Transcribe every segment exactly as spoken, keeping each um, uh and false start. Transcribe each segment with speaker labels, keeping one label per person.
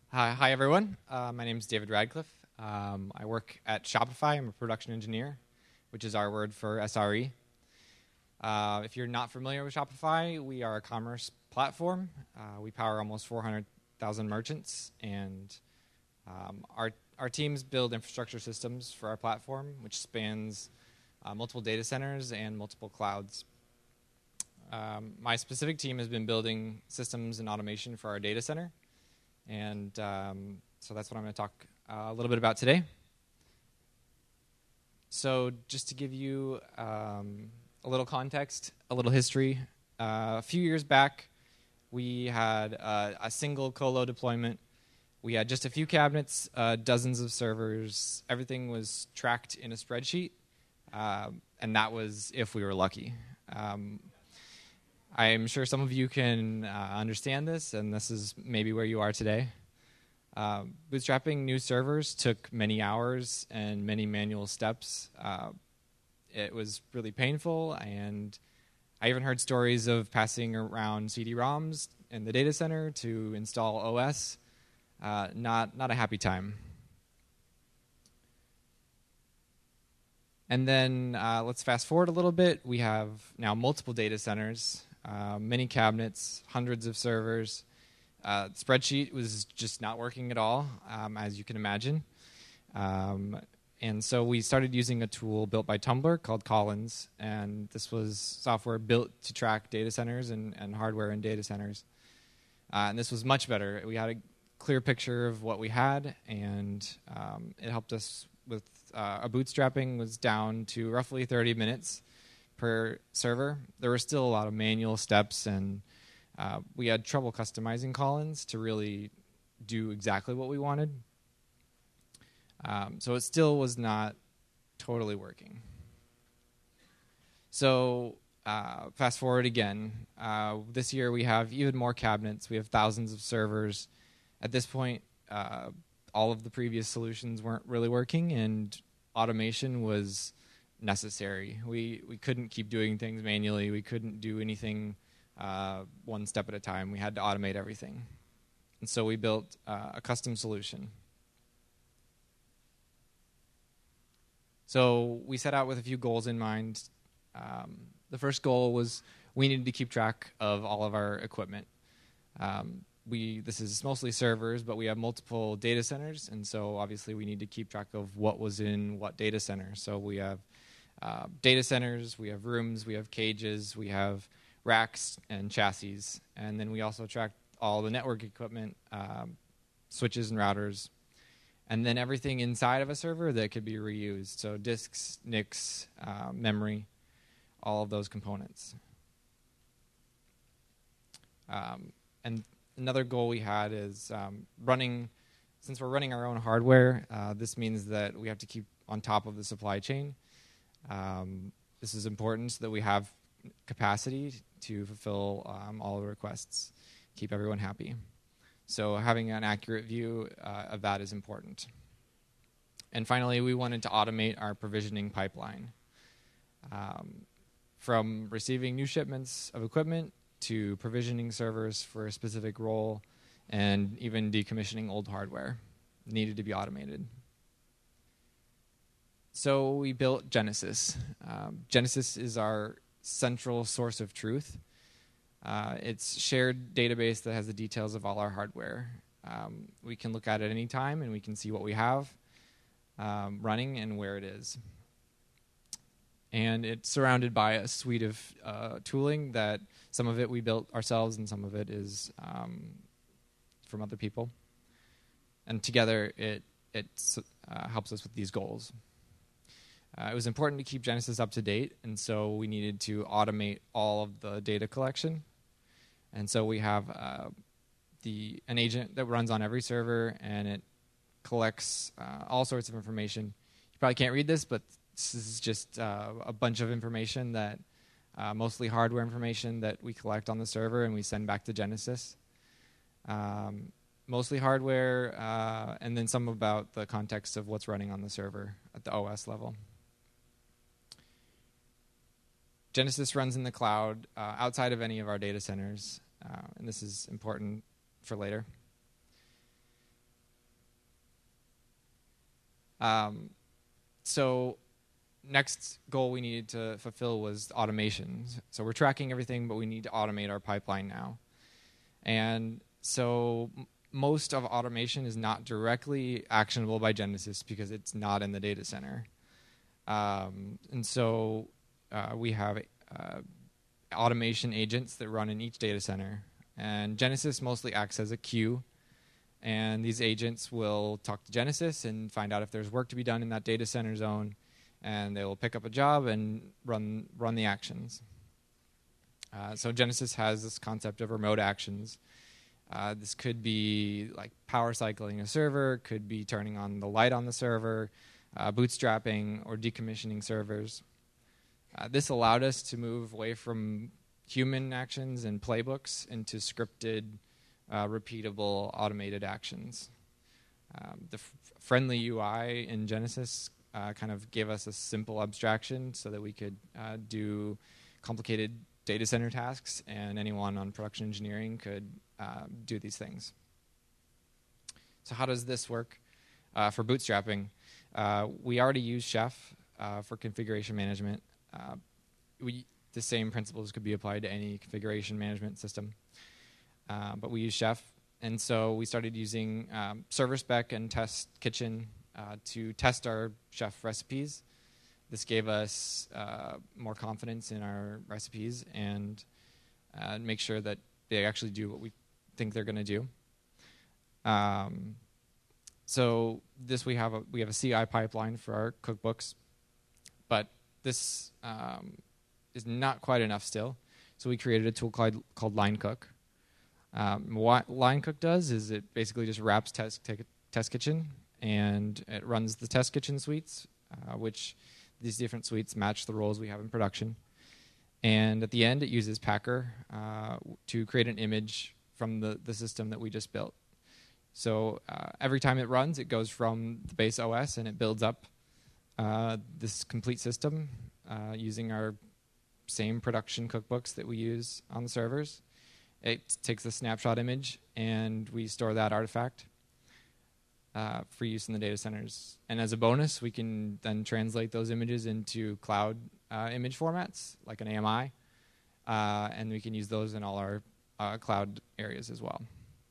Speaker 1: Hi, hi everyone. Uh, my name is David Radcliffe. Um, I work at Shopify. I'm a production engineer, which is our word for S R E. Uh, if you're not familiar with Shopify, we are a commerce platform. Uh, we power almost four hundred thousand merchants, and um, our our teams build infrastructure systems for our platform, which spans uh, multiple data centers and multiple clouds. Um, my specific team has been building systems and automation for our data center. And um, so that's what I'm going to talk uh, a little bit about today. So just to give you um, a little context, a little history, uh, a few years back, we had uh, a single colo deployment. We had just a few cabinets, uh, dozens of servers. Everything was tracked in a spreadsheet, uh, and that was if we were lucky. Um, I'm sure some of you can uh, understand this, and this is maybe where you are today. Uh, bootstrapping new servers took many hours and many manual steps. Uh, it was really painful, and I even heard stories of passing around C D ROMs in the data center to install O S. Uh, not, not a happy time. And then uh, let's fast forward a little bit. We have now multiple data centers. Uh, many cabinets, hundreds of servers. Uh, spreadsheet was just not working at all, um, as you can imagine. Um, and so we started using a tool built by Tumblr called Collins, and this was software built to track data centers and, and hardware in data centers. Uh, and this was much better. We had a clear picture of what we had, and um, it helped us with uh, our bootstrapping was down to roughly thirty minutes per server. There were still a lot of manual steps, and uh, we had trouble customizing Collins to really do exactly what we wanted. Um, so it still was not totally working. So uh, fast forward again. Uh, this year we have even more cabinets. We have thousands of servers. At this point, uh, all of the previous solutions weren't really working, and automation was necessary. We we couldn't keep doing things manually. We couldn't do anything uh, one step at a time. We had to automate everything. And so we built uh, a custom solution. So we set out with a few goals in mind. Um, the first goal was we needed to keep track of all of our equipment. Um, we this is mostly servers, but we have multiple data centers, and so obviously we need to keep track of what was in what data center. So we have uh, data centers, we have rooms, we have cages, we have racks and chassis, and then we also track all the network equipment, um, switches and routers, and then everything inside of a server that could be reused. So disks, N I Cs, uh, memory, all of those components. Um, and another goal we had is um, running, since we're running our own hardware, uh, this means that we have to keep on top of the supply chain. Um, this is important so that we have capacity to fulfill um, all the requests, keep everyone happy. So having an accurate view uh, of that is important. And finally, we wanted to automate our provisioning pipeline. Um, from receiving new shipments of equipment to provisioning servers for a specific role, and even decommissioning old hardware needed to be automated. So we built Genesis. Um, Genesis is our central source of truth. Uh, it's a shared database that has the details of all our hardware. Um, we can look at it any time, and we can see what we have um, running and where it is. And it's surrounded by a suite of uh, tooling that some of it we built ourselves and some of it is um, from other people. And together it, it uh, helps us with these goals. Uh, it was important to keep Genesis up to date, and so we needed to automate all of the data collection. And so we have uh, the an agent that runs on every server, and it collects uh, all sorts of information. You probably can't read this, but this is just uh, a bunch of information that, uh, mostly hardware information that we collect on the server and we send back to Genesis. Um, mostly hardware, uh, and then some about the context of what's running on the server at the O S level. Genesis runs in the cloud uh, outside of any of our data centers, uh, and this is important for later. Um, so next goal we needed to fulfill was automation. So we're tracking everything, but we need to automate our pipeline now. And so m- most of automation is not directly actionable by Genesis because it's not in the data center. Um, and so uh, we have uh, automation agents that run in each data center. And Genesis mostly acts as a queue. And these agents will talk to Genesis and find out if there's work to be done in that data center zone. And they will pick up a job and run run the actions. Uh, so Genesis has this concept of remote actions. Uh, this could be like power cycling a server, could be turning on the light on the server, uh, bootstrapping, or decommissioning servers. Uh, this allowed us to move away from human actions and playbooks into scripted, uh, repeatable, automated actions. Um, the f- friendly U I in Genesis uh, kind of gave us a simple abstraction so that we could uh, do complicated data center tasks, and anyone on production engineering could uh, do these things. So how does this work uh, for bootstrapping? Uh, we already use Chef uh, for configuration management. Uh, we, the same principles could be applied to any configuration management system. Uh, but we use Chef, and so we started using um, Server Spec and Test Kitchen uh, to test our Chef recipes. This gave us uh, more confidence in our recipes and uh, make sure that they actually do what we think they're going to do. Um, so this we have a we have a C I pipeline for our cookbooks, but this um, is not quite enough still. So we created a tool called called LineCook. Um, what LineCook does is it basically just wraps Test Test Kitchen and it runs the Test Kitchen suites, uh, which these different suites match the roles we have in production. And at the end, it uses Packer uh, to create an image from the, the system that we just built. So uh, every time it runs, it goes from the base O S and it builds up uh, this complete system uh, using our same production cookbooks that we use on the servers. It takes a snapshot image and we store that artifact uh, for use in the data centers. And as a bonus, we can then translate those images into cloud uh, image formats, like an A M I, uh, and we can use those in all our uh, cloud areas as well.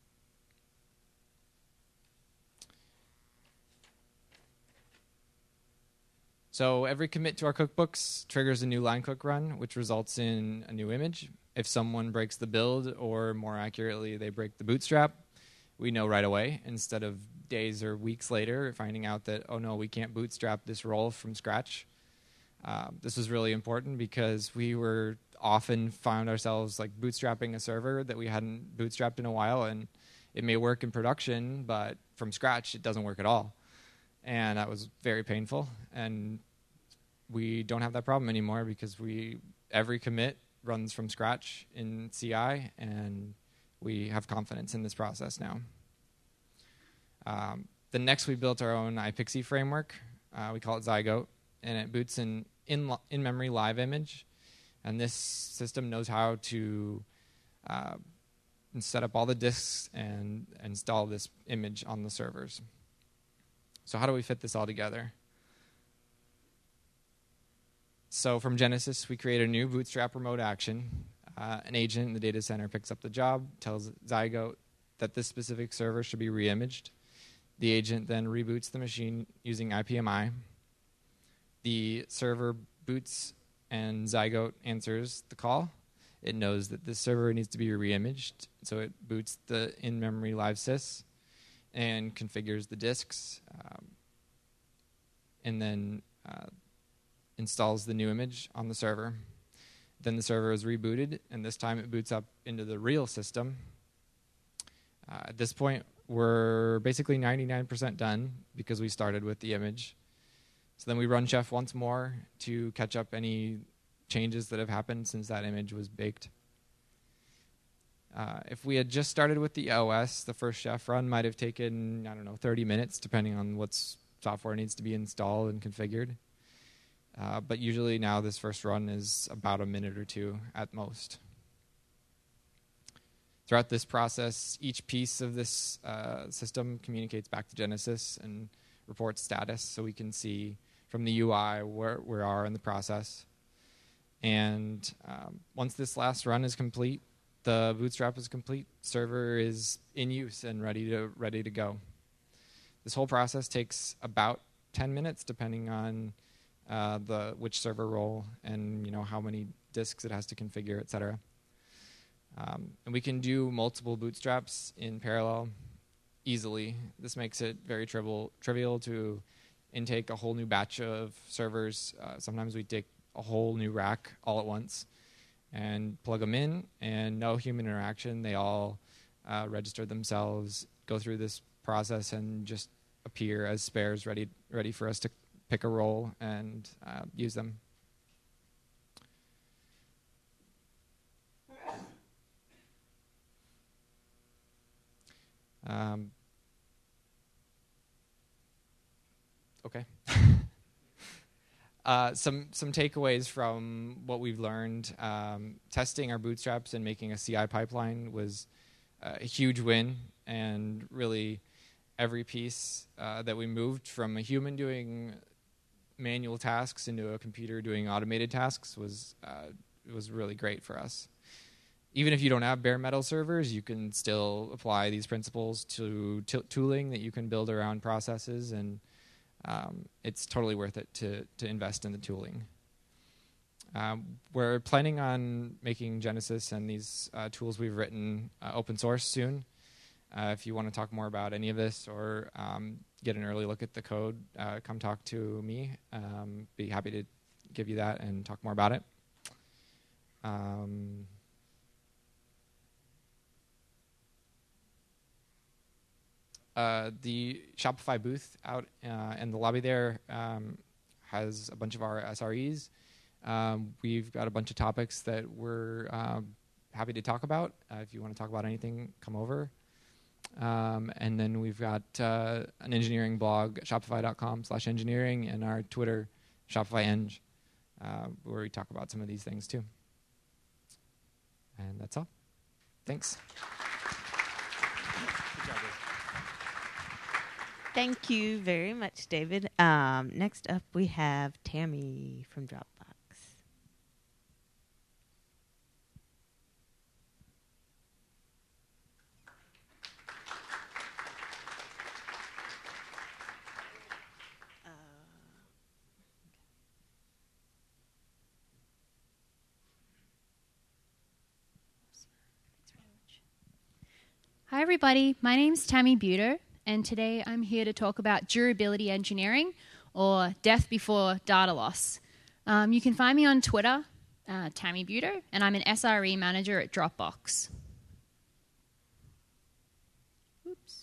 Speaker 1: So every commit to our cookbooks triggers a new LineCook run, which results in a new image. If someone breaks the build, or more accurately, they break the bootstrap, we know right away, instead of days or weeks later finding out that, oh no, we can't bootstrap this role from scratch. Uh, this was really important because we were often found ourselves like bootstrapping a server that we hadn't bootstrapped in a while, and it may work in production, but from scratch it doesn't work at all. And that was very painful. And we don't have that problem anymore because we every commit runs from scratch in C I, and we have confidence in this process now. Um, the next, we built our own iPXE framework. Uh, we call it Zygote, and it boots an in, in-memory live image. And this system knows how to uh, set up all the disks and install this image on the servers. So how do we fit this all together? So from Genesis, we create a new Bootstrap remote action. Uh, an agent in the data center picks up the job, tells Zygote that this specific server should be re-imaged. The agent then reboots the machine using I P M I. The server boots and Zygote answers the call. It knows that this server needs to be re-imaged, so it boots the in-memory live sys and configures the disks, um, and then uh, installs the new image on the server. Then the server is rebooted, and this time it boots up into the real system. Uh, at this point, we're basically ninety-nine percent done because we started with the image. So then we run Chef once more to catch up any changes that have happened since that image was baked. Uh, if we had just started with the O S, the first Chef run might have taken, I don't know, thirty minutes, depending on what software needs to be installed and configured. Uh, but usually now this first run is about a minute or two at most. Throughout this process, each piece of this uh, system communicates back to Genesis and report status, so we can see from the U I where we are in the process. And um, once this last run is complete, the bootstrap is complete, server is in use and ready to ready to go. This whole process takes about ten minutes, depending on uh, the which server role and you know how many disks it has to configure, et cetera. Um, and we can do multiple bootstraps in parallel easily. This makes it very trivial trivial to intake a whole new batch of servers. Uh, sometimes we take a whole new rack all at once and plug them in, and no human interaction. They all uh, register themselves, go through this process, and just appear as spares ready ready for us to pick a role and uh, use them. Um, okay. Uh, some some takeaways from what we've learned. Um, testing our bootstraps and making a C I pipeline was uh, a huge win, and really every piece uh, that we moved from a human doing manual tasks into a computer doing automated tasks was uh, was really great for us. Even if you don't have bare metal servers, you can still apply these principles to t- tooling that you can build around processes, and Um, it's totally worth it to to invest in the tooling. Um, we're planning on making Genesis and these uh, tools we've written uh, open source soon. Uh, if you want to talk more about any of this or um, get an early look at the code, uh, come talk to me. Um, be happy to give you that and talk more about it. Um, Uh, the Shopify booth out uh, in the lobby there um, has a bunch of our S R Es. Um, we've got a bunch of topics that we're um, happy to talk about. Uh, if you want to talk about anything, come over. Um, and then we've got uh, an engineering blog, shopify.com slash engineering, and our Twitter, ShopifyEng, uh, where we talk about some of these things too. And that's all. Thanks.
Speaker 2: Thank you very much, David. Um, next up, we have Tammy from Dropbox. Uh,
Speaker 3: Hi, everybody. My name's Tammy Buter, and today I'm here to talk about durability engineering, or death before data loss. Um, you can find me on Twitter, uh, Tammy Buter, and I'm an S R E manager at Dropbox. Oops.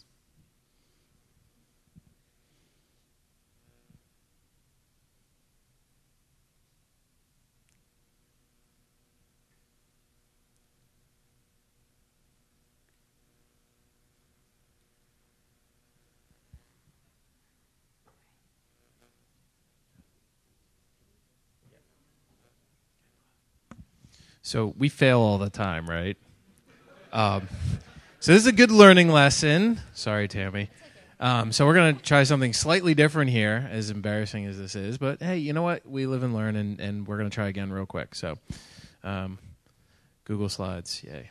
Speaker 4: So we fail all the time, right? Um, so this is a good learning lesson. Sorry, Tammy. Um, so we're going to try something slightly different here, as embarrassing as this is. But, hey, you know what? We live and learn, and, and we're going to try again real quick. So um, Google Slides, yay.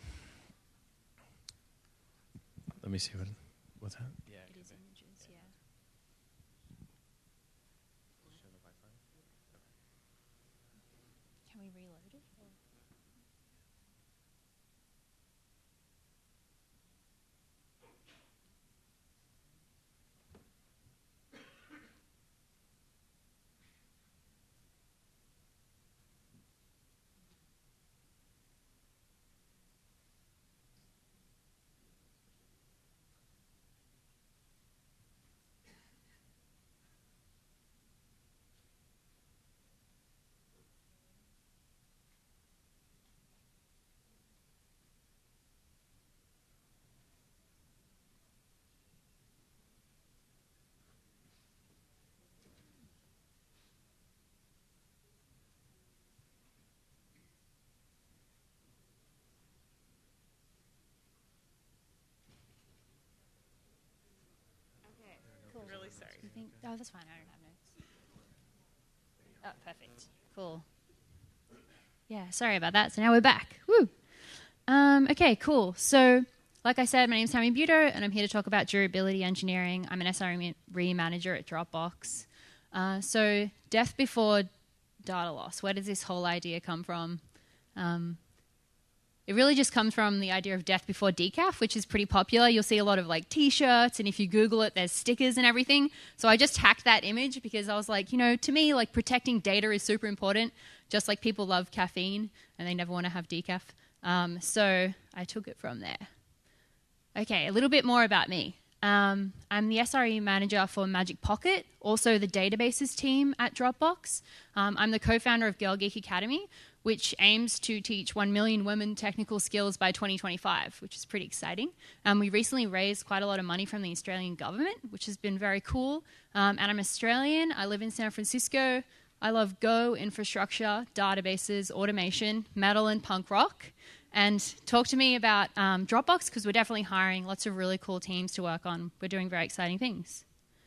Speaker 4: Let me see what what's that? Yeah,
Speaker 3: It is images, yeah. Can we reload it? Or? Oh, that's fine. I don't have notes. Oh, perfect. Cool. Yeah, sorry about that. So now we're back. Woo. Um, okay, cool. So, like I said, my name's Tammy Buter, and I'm here to talk about durability engineering. I'm an S R E manager at Dropbox. Uh, so, death before data loss. Where does this whole idea come from? Um, it really just comes from the idea of death before decaf, which is pretty popular. You'll see a lot of like T-shirts, and if you Google it, there's stickers and everything. So I just hacked that image because I was like, you know, to me, like protecting data is super important. Just like people love caffeine and they never want to have decaf. Um, so I took it from there. Okay, a little bit more about me. Um, I'm the S R E manager for Magic Pocket, also the databases team at Dropbox. Um, I'm the co-founder of Girl Geek Academy, which aims to teach one million women technical skills by twenty twenty-five, which is pretty exciting. Um, we recently raised quite a lot of money from the Australian government, which has been very cool. Um, and I'm Australian. I live in San Francisco. I love Go, infrastructure, databases, automation, metal, and punk rock. And talk to me about um, Dropbox, because we're definitely hiring lots of really cool teams to work on. We're doing very exciting things.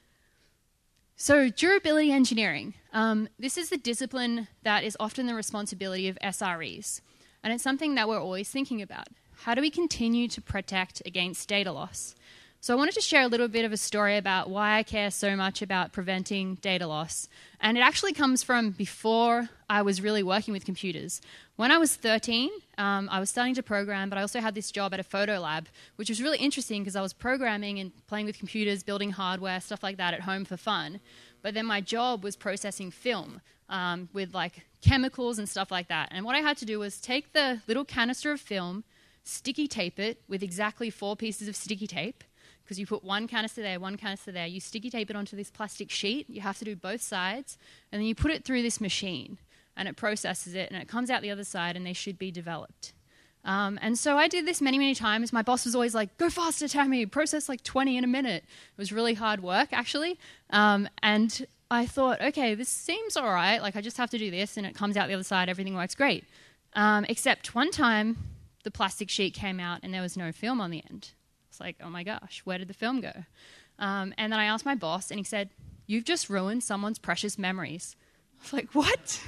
Speaker 3: So durability engineering. Um, this is the discipline that is often the responsibility of S R Es. And it's something that we're always thinking about. How do we continue to protect against data loss? So I wanted to share a little bit of a story about why I care so much about preventing data loss. And it actually comes from before I was really working with computers. When I was thirteen, um, I was starting to program, but I also had this job at a photo lab, which was really interesting because I was programming and playing with computers, building hardware, stuff like that at home for fun. But then my job was processing film um, with like chemicals and stuff like that. And what I had to do was take the little canister of film, sticky tape it with exactly four pieces of sticky tape, because you put one canister there, one canister there, you sticky tape it onto this plastic sheet, you have to do both sides, and then you put it through this machine, and it processes it, and it comes out the other side, and they should be developed. Um, and so I did this many, many times. My boss was always like, go faster, Tammy, process like twenty in a minute. It was really hard work, actually. Um, and I thought, okay, this seems all right. Like, I just have to do this, and it comes out the other side, everything works great. Um, except one time, the plastic sheet came out, and there was no film on the end. Like, oh my gosh, where did the film go? Um, and then I asked my boss, and he said, you've just ruined someone's precious memories. I was like, what?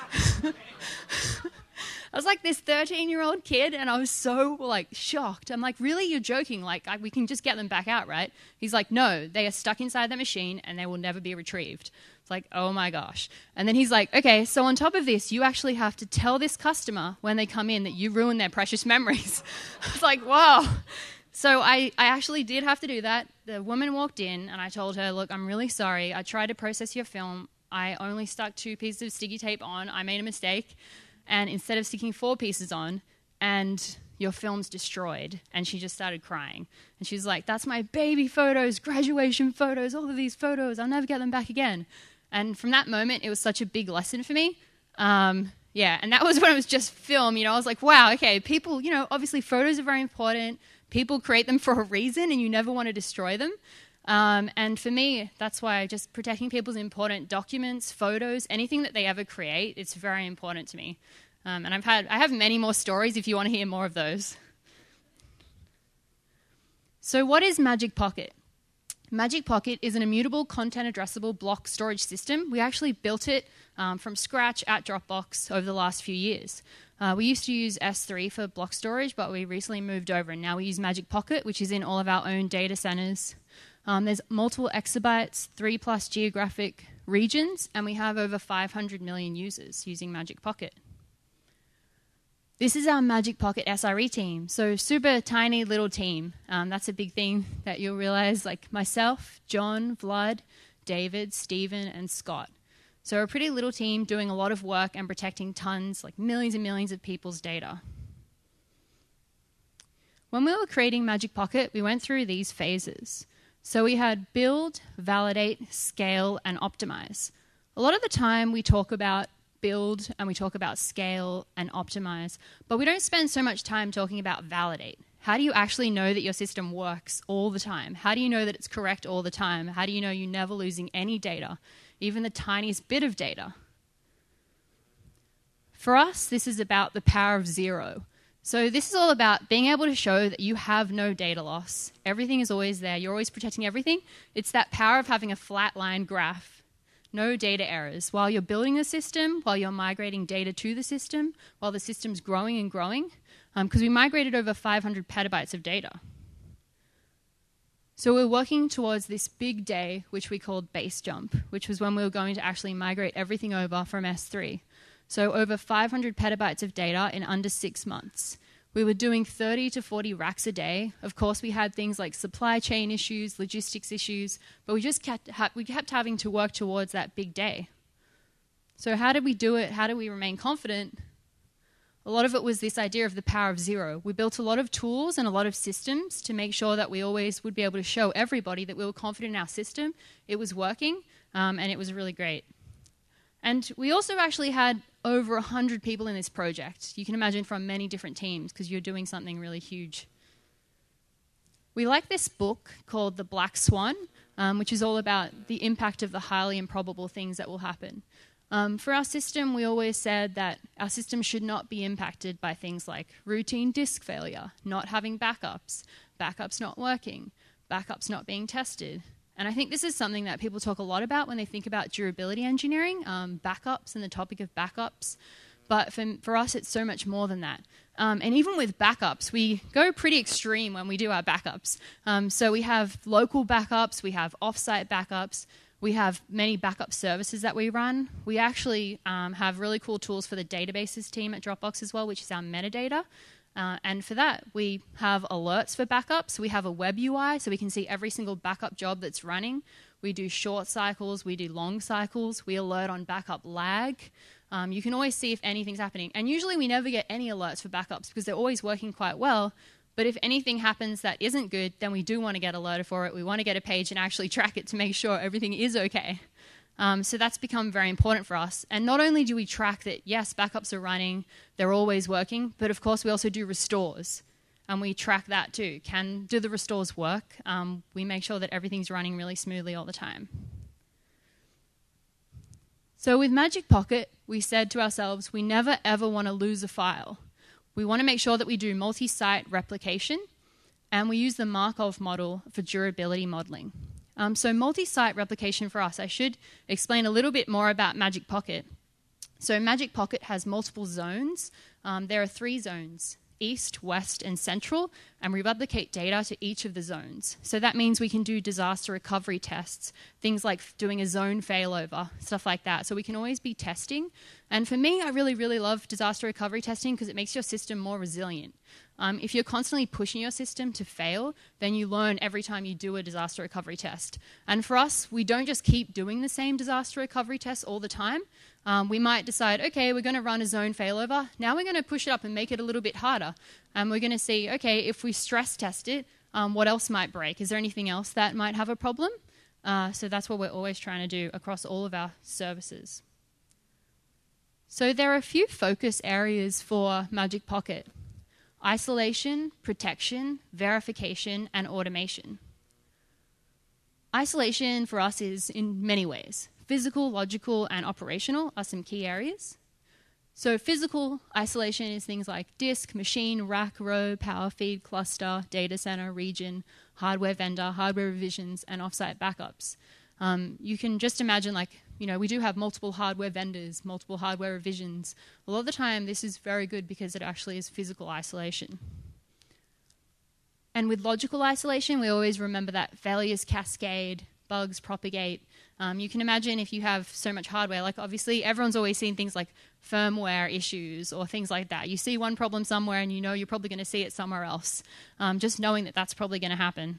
Speaker 3: I was like this thirteen-year-old kid, and I was so, like, shocked. I'm like, really? You're joking? Like, I, we can just get them back out, right? He's like, no, they are stuck inside that machine, and they will never be retrieved. It's like, oh my gosh. And then he's like, okay, so on top of this, you actually have to tell this customer when they come in that you ruined their precious memories. I was like, wow. So I, I actually did have to do that. The woman walked in, and I told her, look, I'm really sorry. I tried to process your film. I only stuck two pieces of sticky tape on. I made a mistake. And instead of sticking four pieces on, and your film's destroyed. And she just started crying. And she's like, that's my baby photos, graduation photos, all of these photos. I'll never get them back again. And from that moment, it was such a big lesson for me. Um, yeah, and that was when it was just film. You know, I was like, wow, okay, people, you know, obviously photos are very important. People create them for a reason, and you never want to destroy them. Um, and for me, that's why just protecting people's important documents, photos, anything that they ever create, it's very important to me. Um, and I've had, I have many more stories if you want to hear more of those. So what is Magic Pocket? Magic Pocket is an immutable content addressable block storage system. We actually built it um, from scratch at Dropbox over the last few years. Uh, we used to use S three for block storage, but we recently moved over, and now we use Magic Pocket, which is in all of our own data centers. Um, there's multiple exabytes, three plus geographic regions, and we have over five hundred million users using Magic Pocket. This is our Magic Pocket S R E team, so super tiny little team. Um, that's a big thing that you'll realize, like myself, John, Vlad, David, Stephen, and Scott. So a pretty little team doing a lot of work and protecting tons, like millions and millions of people's data. When we were creating Magic Pocket, we went through these phases. So we had build, validate, scale, and optimize. A lot of the time we talk about build and we talk about scale and optimize, but we don't spend so much time talking about validate. How do you actually know that your system works all the time? How do you know that it's correct all the time? How do you know you're never losing any data, even the tiniest bit of data? For us, this is about the power of zero. So this is all about being able to show that you have no data loss. Everything is always there. You're always protecting everything. It's that power of having a flat line graph. No data errors. While you're building the system, while you're migrating data to the system, while the system's growing and growing, because um, we migrated over five hundred petabytes of data. So we're working towards this big day, which we called base jump, which was when we were going to actually migrate everything over from S three. So over five hundred petabytes of data in under six months. We were doing thirty to forty racks a day. Of course, we had things like supply chain issues, logistics issues, but we just kept, ha- we kept having to work towards that big day. So how did we do it? How did we remain confident? A lot of it was this idea of the power of zero. We built a lot of tools and a lot of systems to make sure that we always would be able to show everybody that we were confident in our system, it was working, um, and it was really great. And we also actually had over one hundred people in this project. You can imagine from many different teams because you're doing something really huge. We like this book called The Black Swan, um, which is all about the impact of the highly improbable things that will happen. Um, for our system, we always said that our system should not be impacted by things like routine disk failure, not having backups, backups not working, backups not being tested. And I think this is something that people talk a lot about when they think about durability engineering, um, backups and the topic of backups. But for, for us, it's so much more than that. Um, and even with backups, we go pretty extreme when we do our backups. Um, so we have local backups, we have off-site backups, we have many backup services that we run. We actually um, have really cool tools for the databases team at Dropbox as well, which is our metadata. Uh, and for that, we have alerts for backups. We have a web U I, so we can see every single backup job that's running. We do short cycles. We do long cycles. We alert on backup lag. Um, you can always see if anything's happening. And usually we never get any alerts for backups because they're always working quite well. But if anything happens that isn't good, then we do want to get alerted for it. We want to get a page and actually track it to make sure everything is okay. Um, so that's become very important for us. And not only do we track that, yes, backups are running, they're always working, but of course we also do restores. And we track that too. Can, do the restores work? Um, we make sure that everything's running really smoothly all the time. So with Magic Pocket, we said to ourselves, we never ever want to lose a file. We want to make sure that we do multi-site replication, and we use the Markov model for durability modeling. Um, so multi-site replication for us, I should explain a little bit more about Magic Pocket. So Magic Pocket has multiple zones. Um, there are three zones, east, west, and central, and we replicate data to each of the zones. So that means we can do disaster recovery tests, things like doing a zone failover, stuff like that. So we can always be testing. And for me, I really, really love disaster recovery testing because it makes your system more resilient. Um, if you're constantly pushing your system to fail, then you learn every time you do a disaster recovery test. And for us, we don't just keep doing the same disaster recovery tests all the time. Um, we might decide, okay, we're going to run a zone failover. Now we're going to push it up and make it a little bit harder. And we're going to see, okay, if we stress test it, um, what else might break? Is there anything else that might have a problem? Uh, so that's what we're always trying to do across all of our services. So there are a few focus areas for Magic Pocket: isolation, protection, verification, and automation. Isolation for us is in many ways. Physical, logical, and operational are some key areas. So physical isolation is things like disk, machine, rack, row, power feed, cluster, data center, region, hardware vendor, hardware revisions, and offsite backups. Um, you can just imagine, like, you know, we do have multiple hardware vendors, multiple hardware revisions. A lot of the time, this is very good because it actually is physical isolation. And with logical isolation, we always remember that failures cascade, bugs propagate. Um, you can imagine if you have so much hardware, like obviously everyone's always seen things like firmware issues or things like that. You see one problem somewhere and you know you're probably going to see it somewhere else, um, just knowing that that's probably going to happen.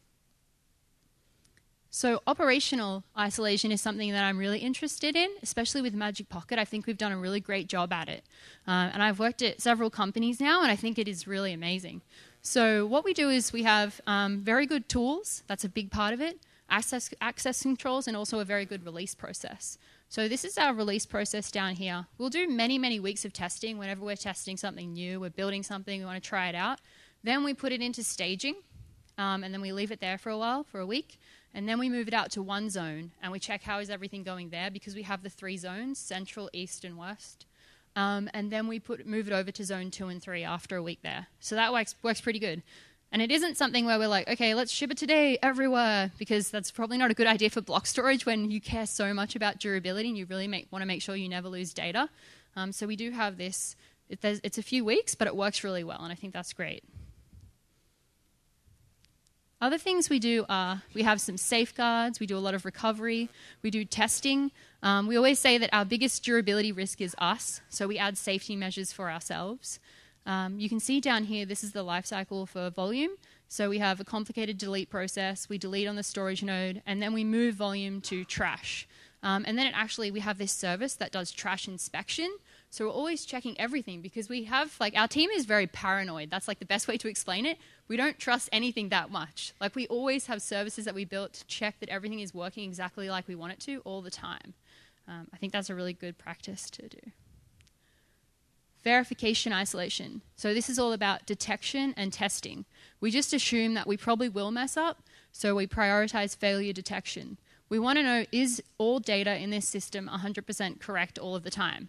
Speaker 3: So operational isolation is something that I'm really interested in, especially with Magic Pocket. I think we've done a really great job at it. Uh, and I've worked at several companies now, and I think it is really amazing. So what we do is we have um, very good tools. That's a big part of it. Access, access controls, and also a very good release process. So this is our release process down here. We'll do many, many weeks of testing whenever we're testing something new, we're building something, we want to try it out. Then we put it into staging, um, and then we leave it there for a while, for a week. And then we move it out to one zone, and we check how is everything going there, because we have the three zones, central, east, and west. Um, and then we put move it over to zone two and three after a week there. So that works, works pretty good. And it isn't something where we're like, okay, let's ship it today everywhere, because that's probably not a good idea for block storage when you care so much about durability and you really make, want to make sure you never lose data. Um, so we do have this. It, it's a few weeks, but it works really well, and I think that's great. Other things we do are we have some safeguards, we do a lot of recovery, we do testing. Um, we always say that our biggest durability risk is us, so we add safety measures for ourselves. Um, you can see down here, this is the life cycle for volume. So we have a complicated delete process, we delete on the storage node, and then we move volume to trash. Um, and then it actually, we have this service that does trash inspection. So we're always checking everything because we have, like, our team is very paranoid. That's like the best way to explain it. We don't trust anything that much. Like, we always have services that we built to check that everything is working exactly like we want it to all the time. Um, I think that's a really good practice to do. Verification isolation. So this is all about detection and testing. We just assume that we probably will mess up, so we prioritize failure detection. We want to know, is all data in this system one hundred percent correct all of the time?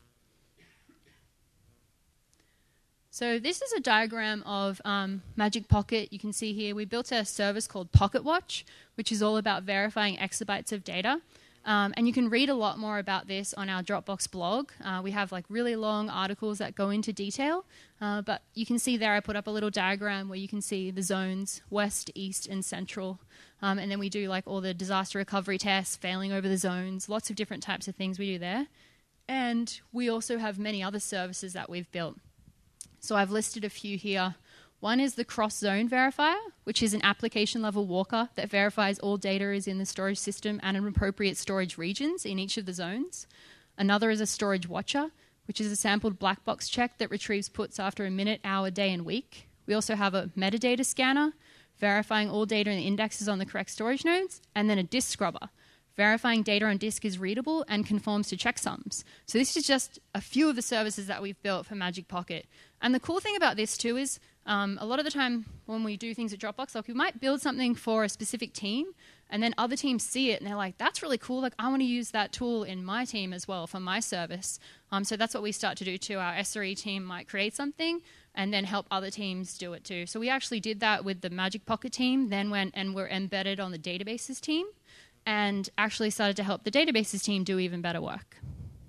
Speaker 3: So this is a diagram of um, Magic Pocket. You can see here we built a service called Pocket Watch, which is all about verifying exabytes of data. Um, and you can read a lot more about this on our Dropbox blog. Uh, we have like really long articles that go into detail. Uh, but you can see there I put up a little diagram where you can see the zones, west, east, and central. Um, and then we do like all the disaster recovery tests, failing over the zones, lots of different types of things we do there. And we also have many other services that we've built. So I've listed a few here. One is the cross-zone verifier, which is an application-level walker that verifies all data is in the storage system and in appropriate storage regions in each of the zones. Another is a storage watcher, which is a sampled black box check that retrieves puts after a minute, hour, day, and week. We also have a metadata scanner, verifying all data and indexes on the correct storage nodes, and then a disk scrubber, verifying data on disk is readable and conforms to checksums. So this is just a few of the services that we've built for Magic Pocket. And the cool thing about this too is um, a lot of the time when we do things at Dropbox, like we might build something for a specific team and then other teams see it and they're like, that's really cool. Like I want to use that tool in my team as well for my service. Um, so that's what we start to do too. Our S R E team might create something and then help other teams do it too. So we actually did that with the Magic Pocket team, then went and were embedded on the databases team and actually started to help the databases team do even better work.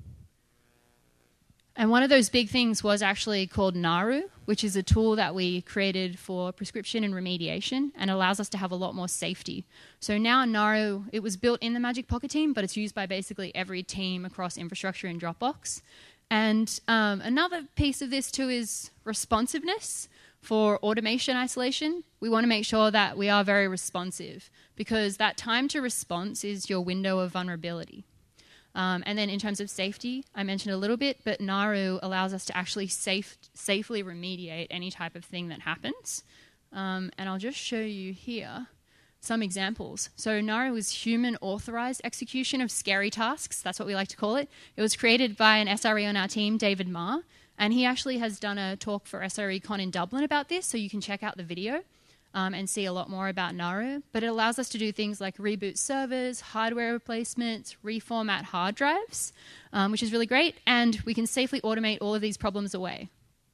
Speaker 3: And one of those big things was actually called Naru, which is a tool that we created for prescription and remediation and allows us to have a lot more safety. So now Naru, it was built in the Magic Pocket team, but it's used by basically every team across infrastructure in Dropbox. And um, another piece of this too is responsiveness. For automation isolation, we want to make sure that we are very responsive because that time to response is your window of vulnerability. Um, and then in terms of safety, I mentioned a little bit, but Naru allows us to actually safe, safely remediate any type of thing that happens. Um, and I'll just show you here some examples. So Naru is human authorized execution of scary tasks. That's what we like to call it. It was created by an S R E on our team, David Ma, and he actually has done a talk for S R E Con in Dublin about this, so you can check out the video. Um, and see a lot more about Naru. But it allows us to do things like reboot servers, hardware replacements, reformat hard drives, um, which is really great. And we can safely automate all of these problems away.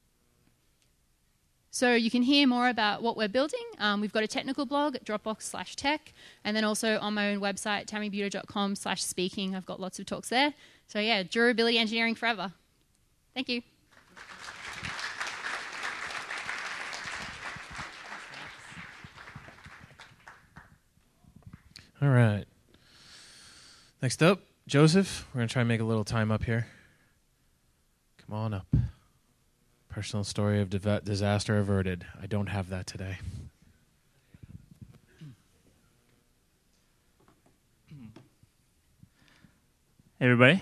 Speaker 3: So you can hear more about what we're building. Um, we've got a technical blog at Dropbox slash tech. And then also on my own website, tammybuter.com slash speaking. I've got lots of talks there. So yeah, durability engineering forever. Thank you.
Speaker 4: All right. Next up, Joseph. We're going to try and make a little time up here. Come on up. Personal story of div- disaster averted. I don't have that today.
Speaker 5: Hey, everybody.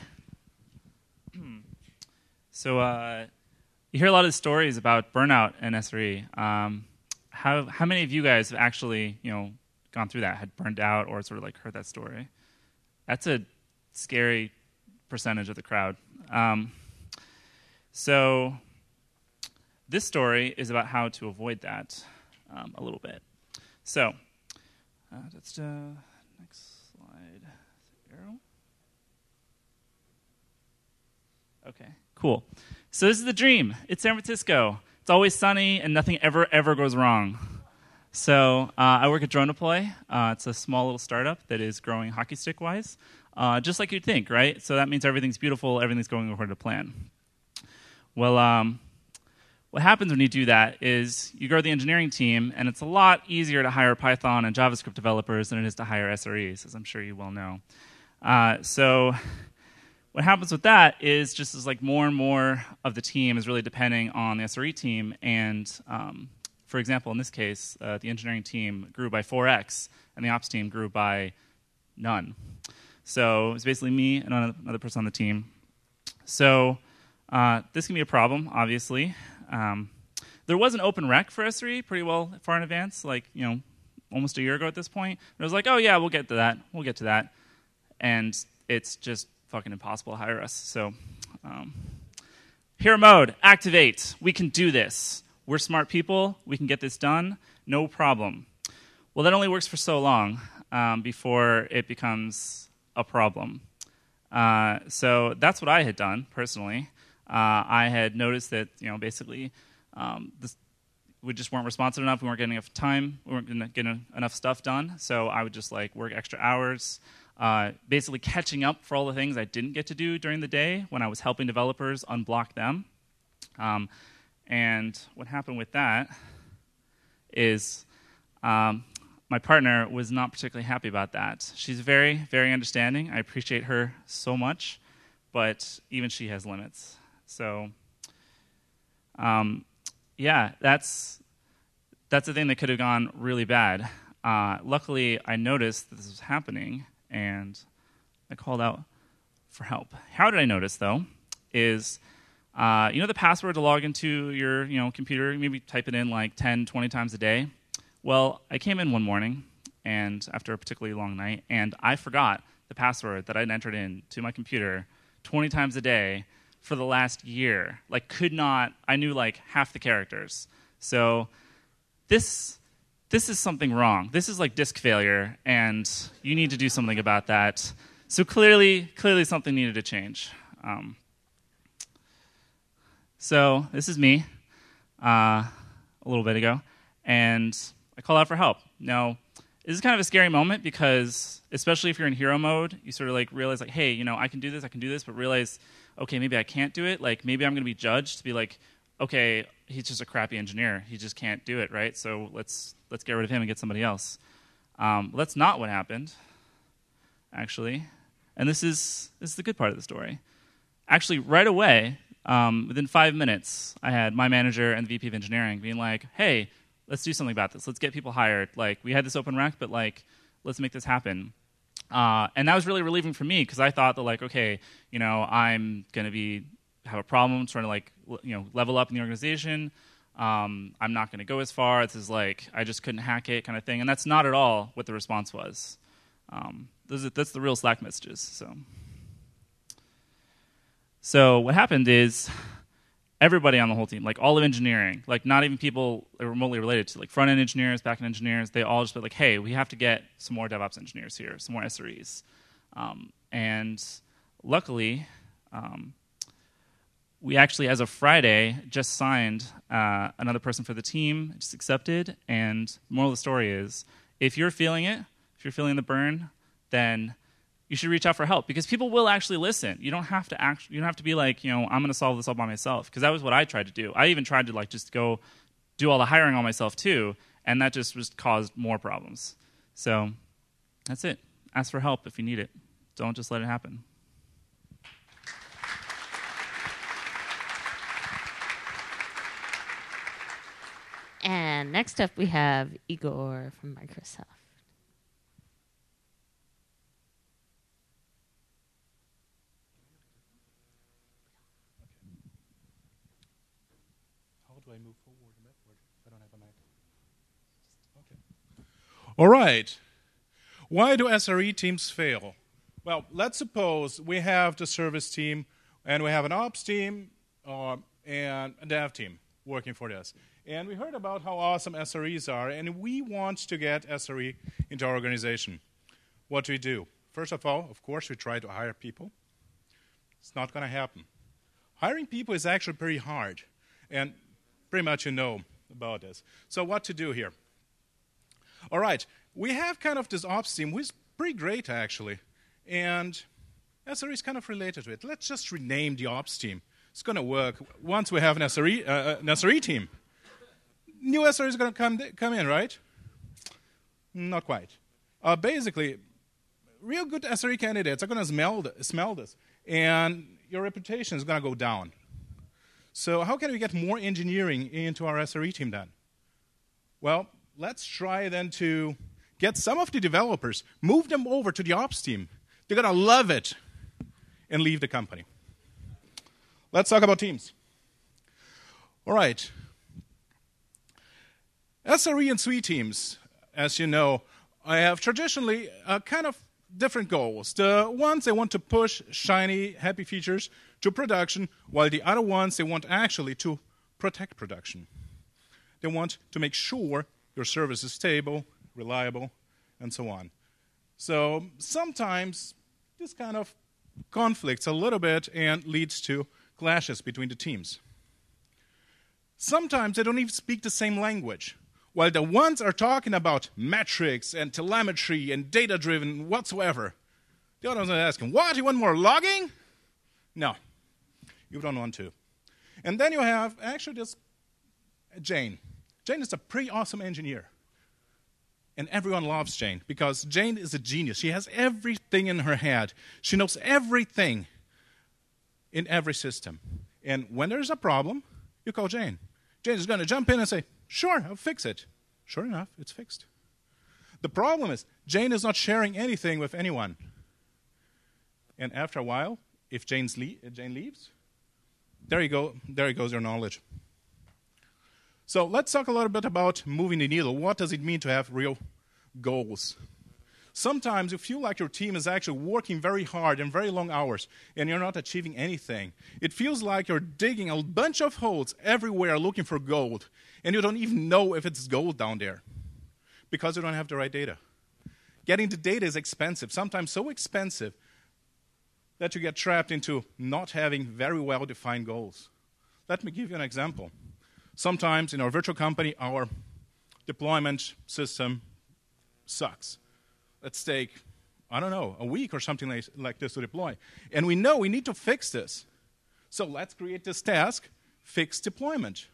Speaker 5: So uh, you hear a lot of stories about burnout in S R E. Um, how how many of you guys have actually, you know, gone through that, had burned out, or sort of like heard that story? That's a scary percentage of the crowd. Um, so this story is about how to avoid that um, a little bit. So uh, that's uh, next slide. Arrow. Okay, cool. So this is the dream. It's San Francisco. It's always sunny, and nothing ever, ever goes wrong. So uh, I work at Drone Deploy. Uh, it's a small little startup that is growing hockey stick-wise, uh, just like you'd think, right? So that means everything's beautiful, everything's going according to plan. Well, um, what happens when you do that is you grow the engineering team, and it's a lot easier to hire Python and JavaScript developers than it is to hire S R Es, as I'm sure you well know. Uh, so what happens with that is just as like more and more of the team is really depending on the S R E team, and um, for example, in this case, uh, the engineering team grew by four x, and the ops team grew by none. So it's basically me and another person on the team. So uh, this can be a problem, obviously. Um, there was an open rec for S R E pretty well far in advance, like, you know, almost a year ago at this point. And it was like, oh, yeah, we'll get to that. We'll get to that. And it's just fucking impossible to hire us. So um, hero mode, activate. We can do this. We're smart people. We can get this done. No problem. Well, that only works for so long um, before it becomes a problem. Uh, so that's what I had done personally. Uh, I had noticed that, you know, basically um, this, we just weren't responsive enough. We weren't getting enough time. We weren't getting enough stuff done. So I would just like work extra hours, uh, basically catching up for all the things I didn't get to do during the day when I was helping developers unblock them. Um, and what happened with that is um, my partner was not particularly happy about that. She's very, very understanding. I appreciate her so much, but even she has limits. So, um, yeah, that's that's the thing that could have gone really bad. Uh, luckily, I noticed that this was happening, and I called out for help. How did I notice, though, is uh, you know the password to log into your you know computer? Maybe type it in like ten, twenty times a day. Well, I came in one morning, and after a particularly long night, and I forgot the password that I'd entered in to my computer twenty times a day for the last year. Like, could not, I knew like half the characters. So this this is something wrong. This is like disk failure, and you need to do something about that. So clearly, clearly something needed to change. Um, so this is me uh, a little bit ago, and I call out for help. Now, this is kind of a scary moment because, especially if you're in hero mode, you sort of like realize like, hey, you know, I can do this, I can do this, but realize, okay, maybe I can't do it. Like, maybe I'm going to be judged to be like, okay, he's just a crappy engineer. He just can't do it, right? So let's let's get rid of him and get somebody else. Um, well, that's not what happened, actually. And this is this is the good part of the story. Actually, right away, um, within five minutes, I had my manager and the V P of engineering being like, hey, let's do something about this. Let's get people hired. Like, we had this open rec, but like, let's make this happen. Uh, and that was really relieving for me because I thought that like, okay, you know, I'm going to be have a problem trying to like, you know, level up in the organization. Um, I'm not going to go as far. This is like, I just couldn't hack it kind of thing. And that's not at all what the response was. Um, those are, that's the real Slack messages. So, so what happened is everybody on the whole team, like all of engineering, like not even people remotely related to, like front-end engineers, back-end engineers, they all just be like, hey, we have to get some more DevOps engineers here, some more S R Es. Um, and luckily, um, we actually, as of Friday, just signed uh, another person for the team, just accepted. And the moral of the story is, if you're feeling it, if you're feeling the burn, then you should reach out for help because people will actually listen. You don't have to act. You don't have to be like, you know, I'm going to solve this all by myself because that was what I tried to do. I even tried to like just go do all the hiring on myself too, and that just just caused more problems. So that's it. Ask for help if you need it. Don't just let it happen.
Speaker 2: And next up, we have Igor from Microsoft.
Speaker 6: How do I move forward and backward? I don't have a mic. Okay. All right. Why do S R E teams fail? Well, let's suppose we have the service team and we have an ops team uh, and a dev team working for this. And we heard about how awesome S R Es are, and we want to get S R E into our organization. What do we do? First of all, of course, we try to hire people. It's not going to happen. Hiring people is actually pretty hard, and pretty much you know about this. So what to do here? All right, we have kind of this ops team, which is pretty great, actually, and S R E is kind of related to it. Let's just rename the ops team. It's going to work once we have an S R E, uh, an S R E team. New S R E is going to come come in, right? Not quite. Uh, basically, real good S R E candidates are going to smell, th- smell this, and your reputation is going to go down. So how can we get more engineering into our S R E team then? Well, let's try then to get some of the developers, move them over to the ops team. They're going to love it and leave the company. Let's talk about teams. All right. S R E and S W E teams, as you know, I have traditionally uh, kind of different goals. The ones they want to push shiny, happy features to production, while the other ones they want actually to protect production. They want to make sure your service is stable, reliable, and so on. So sometimes this kind of conflicts a little bit and leads to clashes between the teams. Sometimes they don't even speak the same language. While the ones are talking about metrics and telemetry and data-driven whatsoever, the others are asking, what, you want more logging? No, you don't want to. And then you have actually this Jane. Jane is a pretty awesome engineer. And everyone loves Jane because Jane is a genius. She has everything in her head. She knows everything in every system. And when there's a problem, you call Jane. Jane is going to jump in and say, sure, I'll fix it. Sure enough, it's fixed. The problem is Jane is not sharing anything with anyone. And after a while, if Jane's le- Jane leaves, there you go. There goes your knowledge. So let's talk a little bit about moving the needle. What does it mean to have real goals? Sometimes you feel like your team is actually working very hard and very long hours, and you're not achieving anything. It feels like you're digging a bunch of holes everywhere looking for gold, and you don't even know if it's gold down there because you don't have the right data. Getting the data is expensive, sometimes so expensive that you get trapped into not having very well-defined goals. Let me give you an example. Sometimes in our virtual company, our deployment system sucks. Let's take, I don't know, a week or something like, like this to deploy. And we know we need to fix this. So let's create this task, fix deployment.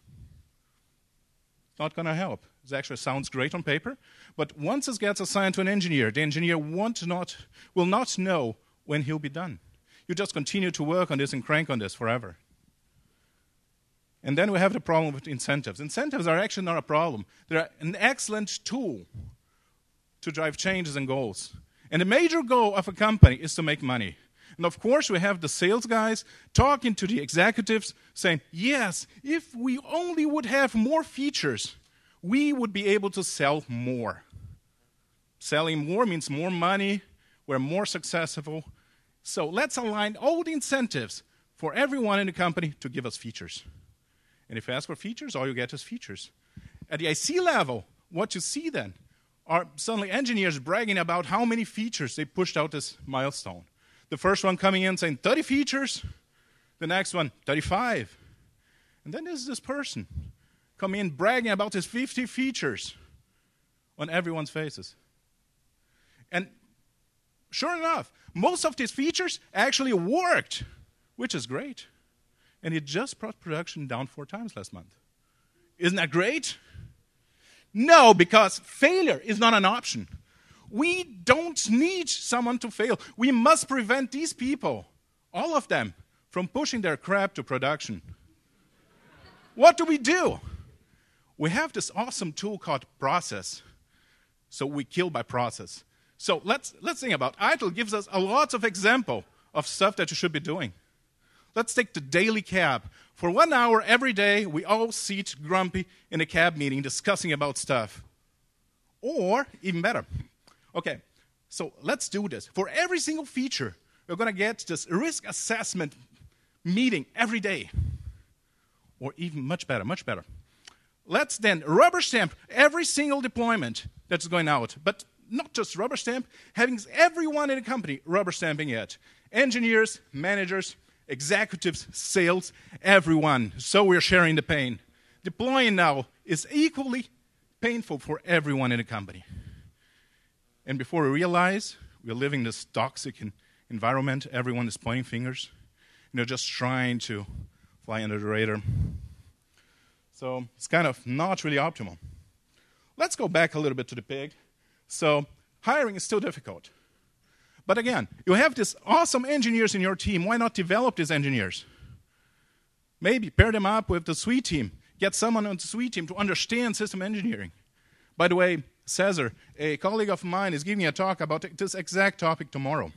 Speaker 6: Not going to help. It actually sounds great on paper, but once it gets assigned to an engineer, the engineer won't not, will not know when he'll be done. You just continue to work on this and crank on this forever. And then we have the problem with incentives. Incentives are actually not a problem. They're an excellent tool to drive changes and goals. And the major goal of a company is to make money. And of course, we have the sales guys talking to the executives saying, yes, if we only would have more features, we would be able to sell more. Selling more means more money, we're more successful. So let's align all the incentives for everyone in the company to give us features. And if you ask for features, all you get is features. At the I C level, what you see then are suddenly engineers bragging about how many features they pushed out this milestone. The first one coming in saying thirty features, the next one thirty-five. And then there's this person coming in bragging about his fifty features on everyone's faces. And sure enough, most of these features actually worked, which is great. And it just brought production down four times last month. Isn't that great? No, because failure is not an option. We don't need someone to fail. We must prevent these people, all of them, from pushing their crap to production. What do we do? We have this awesome tool called Process. So we kill by process. So let's, let's think about it. ITIL gives us a lot of example of stuff that you should be doing. Let's take the daily cab. For one hour every day, we all sit grumpy in a cab meeting discussing about stuff. Or, even better, okay, so let's do this. For every single feature, we're going to get this risk assessment meeting every day. Or even much better, much better. Let's then rubber stamp every single deployment that's going out. But not just rubber stamp, having everyone in the company rubber stamping it. Engineers, managers, executives, sales, everyone. So we're sharing the pain. Deploying now is equally painful for everyone in the company. And before we realize we're living this toxic environment, everyone is pointing fingers, you know, just trying to fly under the radar. So it's kind of not really optimal. Let's go back a little bit to the pig. So hiring is still difficult. But again, you have these awesome engineers in your team. Why not develop these engineers? Maybe pair them up with the SWE team. Get someone on the SWE team to understand system engineering. By the way, Cesar, a colleague of mine, is giving a talk about this exact topic tomorrow.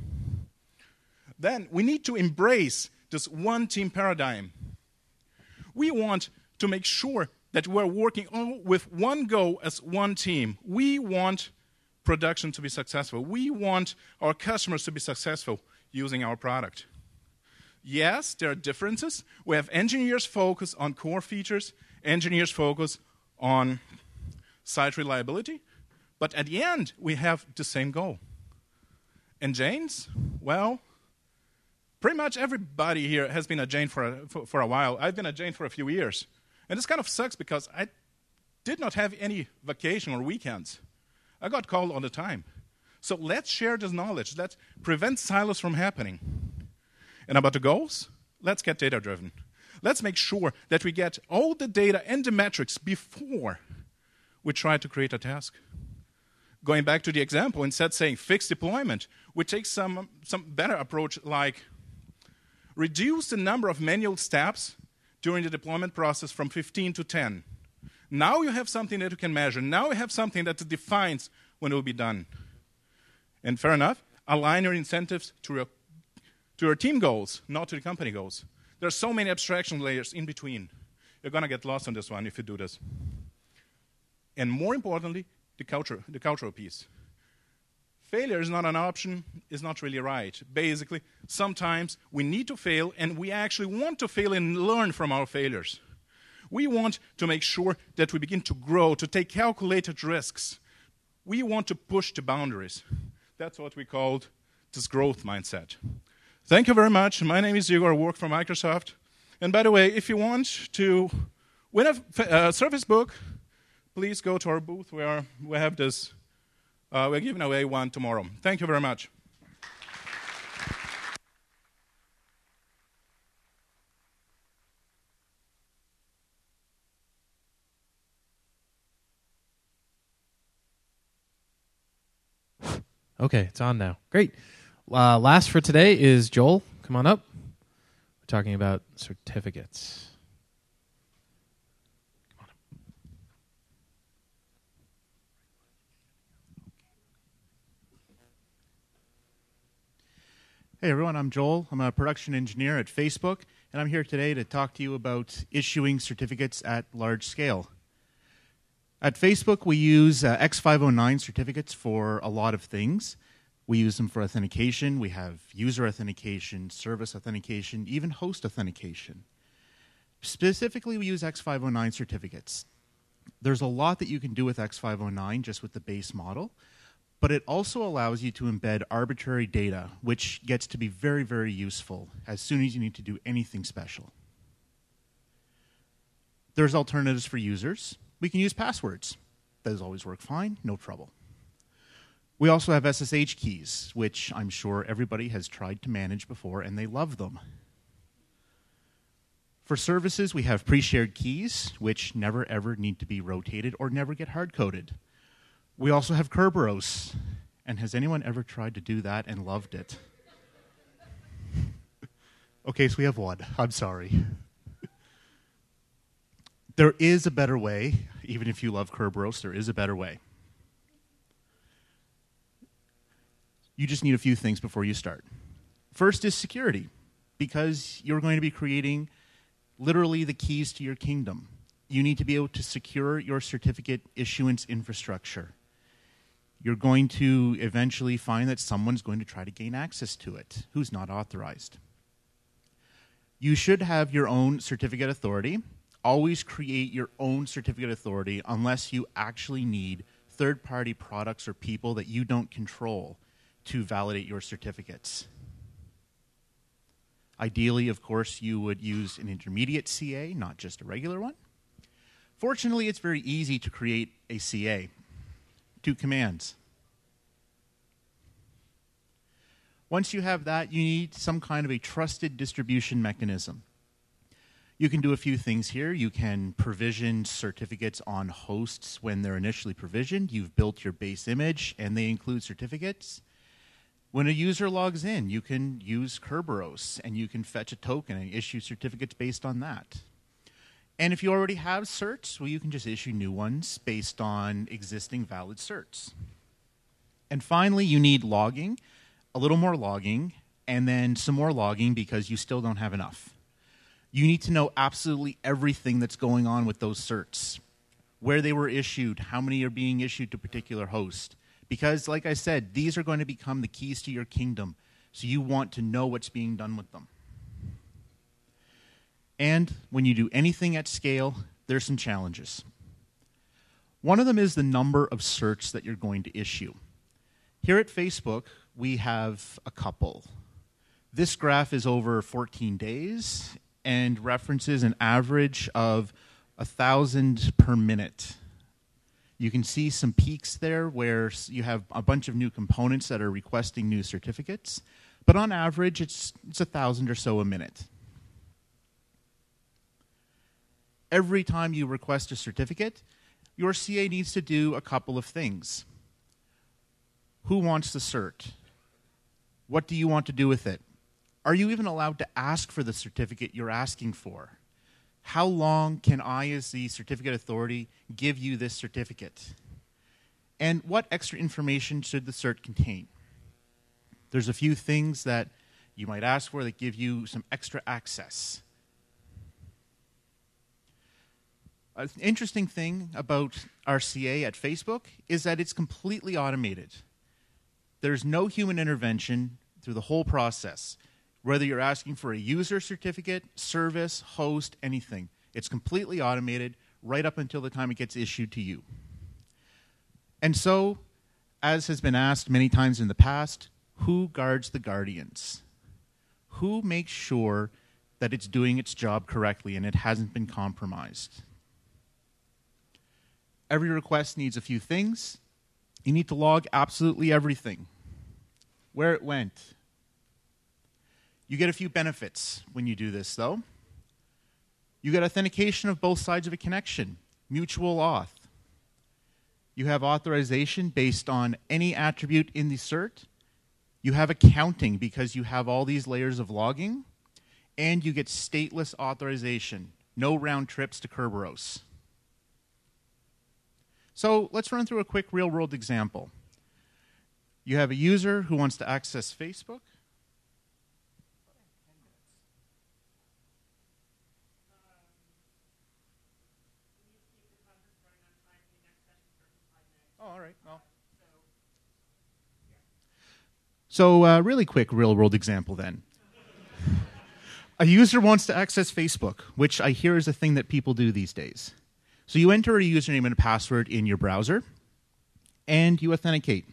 Speaker 6: Then we need to embrace this one-team paradigm. We want to make sure that we're working all with one goal as one team. We want production to be successful. We want our customers to be successful using our product. Yes, there are differences. We have engineers focus on core features, engineers focus on site reliability, but at the end, we have the same goal. And Janes, well, pretty much everybody here has been a Jane for a, for, for a while. I've been a Jane for a few years. And this kind of sucks because I did not have any vacation or weekends. I got called all the time. So let's share this knowledge. Let's prevent silos from happening. And about the goals, let's get data-driven. Let's make sure that we get all the data and the metrics before we try to create a task. Going back to the example, instead of saying fixed deployment, we take some, some better approach like reduce the number of manual steps during the deployment process from fifteen to ten. Now you have something that you can measure. Now you have something that defines when it will be done. And fair enough, align your incentives to your, to your team goals, not to the company goals. There are so many abstraction layers in between. You're going to get lost on this one if you do this. And more importantly, the culture, the cultural piece. Failure is not an option, is not really right. Basically, sometimes we need to fail, and we actually want to fail and learn from our failures. We want to make sure that we begin to grow, to take calculated risks. We want to push the boundaries. That's what we called this growth mindset. Thank you very much. My name is Igor. I work for Microsoft. And by the way, if you want to win a uh, Surface Book, please go to our booth where we have this. Uh, we're giving away one tomorrow. Thank you very much.
Speaker 4: Okay, it's on now. Great. Uh, last for today is Joel. Come on up. We're talking about certificates. Come on up.
Speaker 7: Hey everyone, I'm Joel. I'm a production engineer at Facebook, and I'm here today to talk to you about issuing certificates at large scale. At Facebook, we use uh, X five oh nine certificates for a lot of things. We use them for authentication. We have user authentication, service authentication, even host authentication. Specifically, we use X five oh nine certificates. There's a lot that you can do with X five oh nine just with the base model, but it also allows you to embed arbitrary data, which gets to be very, very useful as soon as you need to do anything special. There's alternatives for users. We can use passwords. Those always work fine, no trouble. We also have S S H keys, which I'm sure everybody has tried to manage before, and they love them. For services, we have pre-shared keys, which never ever need to be rotated or never get hard-coded. We also have Kerberos, and has anyone ever tried to do that and loved it? Okay, so we have one. I'm sorry. There is a better way. Even if you love Kerberos, there is a better way. You just need a few things before you start. First is security, because you're going to be creating literally the keys to your kingdom. You need to be able to secure your certificate issuance infrastructure. You're going to eventually find that someone's going to try to gain access to it who's not authorized. You should have your own certificate authority. Always create your own certificate authority unless you actually need third-party products or people that you don't control to validate your certificates. Ideally, of course, you would use an intermediate C A, not just a regular one. Fortunately, it's very easy to create a C A. Two commands. Once you have that, you need some kind of a trusted distribution mechanism. You can do a few things here. You can provision certificates on hosts when they're initially provisioned. You've built your base image, and they include certificates. When a user logs in, you can use Kerberos, and you can fetch a token and issue certificates based on that. And if you already have certs, well, you can just issue new ones based on existing valid certs. And finally, you need logging, a little more logging, and then some more logging because you still don't have enough. You need to know absolutely everything that's going on with those certs, where they were issued, how many are being issued to a particular host. Because, like I said, these are going to become the keys to your kingdom, so you want to know what's being done with them. And when you do anything at scale, there's some challenges. One of them is the number of certs that you're going to issue. Here at Facebook, we have a couple. This graph is over fourteen days and references an average of one thousand per minute. You can see some peaks there where you have a bunch of new components that are requesting new certificates. But on average, it's, it's one thousand or so a minute. Every time you request a certificate, your C A needs to do a couple of things. Who wants the cert? What do you want to do with it? Are you even allowed to ask for the certificate you're asking for? How long can I, as the certificate authority, give you this certificate? And what extra information should the cert contain? There's a few things that you might ask for that give you some extra access. An interesting thing about our C A at Facebook is that it's completely automated. There's no human intervention through the whole process. Whether you're asking for a user certificate, service, host, anything, it's completely automated right up until the time it gets issued to you. And so, as has been asked many times in the past, who guards the guardians? Who makes sure that it's doing its job correctly and it hasn't been compromised? Every request needs a few things. You need to log absolutely everything. Where it went. You get a few benefits when you do this, though. You get authentication of both sides of a connection, mutual auth. You have authorization based on any attribute in the cert. You have accounting because you have all these layers of logging. And you get stateless authorization, no round trips to Kerberos. So let's run through a quick real-world example. You have a user who wants to access Facebook. Oh, all right. Well. So uh, really quick real-world example then. A user wants to access Facebook, which I hear is a thing that people do these days. So you enter a username and a password in your browser, and you authenticate.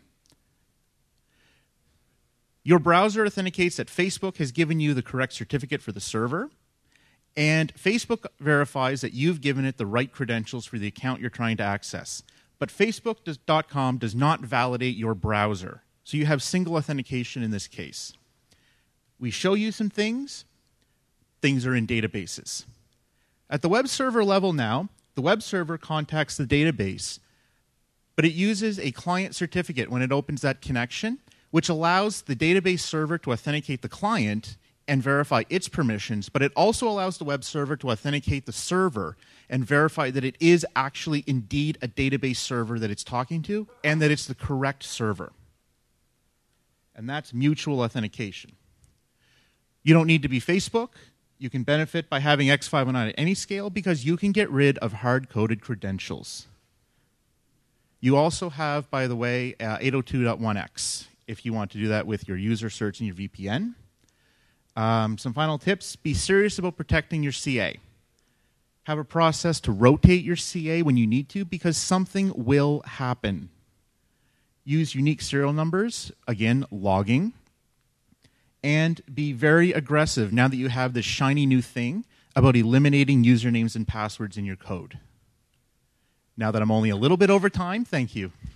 Speaker 7: Your browser authenticates that Facebook has given you the correct certificate for the server, and Facebook verifies that you've given it the right credentials for the account you're trying to access. But Facebook dot com does not validate your browser, so you have single authentication in this case. We show you some things. Things are in databases. At the web server level now, the web server contacts the database, but it uses a client certificate when it opens that connection, which allows the database server to authenticate the client and verify its permissions, but it also allows the web server to authenticate the server and verify that it is actually indeed a database server that it's talking to and that it's the correct server. And that's mutual authentication. You don't need to be Facebook. You can benefit by having X five oh nine at any scale because you can get rid of hard-coded credentials. You also have, by the way, uh, eight oh two dot one x if you want to do that with your user certs and your V P N. Um, some final tips. Be serious about protecting your C A. Have a process to rotate your C A when you need to because something will happen. Use unique serial numbers, again, logging. and be very aggressive now that you have this shiny new thing about eliminating usernames and passwords in your code. Now that I'm only a little bit over time, thank you.